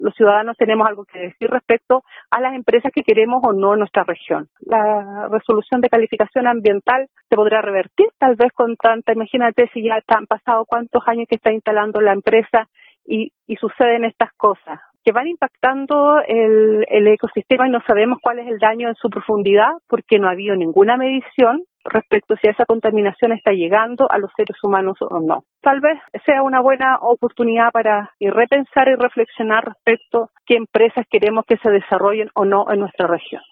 los ciudadanos tenemos algo que decir respecto a las empresas que queremos o no en nuestra región. La resolución de calificación ambiental se podrá revertir, tal vez con tanta, imagínate si ya han pasado cuántos años que está instalando la empresa y suceden estas cosas que van impactando el ecosistema y no sabemos cuál es el daño en su profundidad porque no ha habido ninguna medición respecto a si esa contaminación está llegando a los seres humanos o no. Tal vez sea una buena oportunidad para repensar y reflexionar respecto a qué empresas queremos que se desarrollen o no en nuestra región.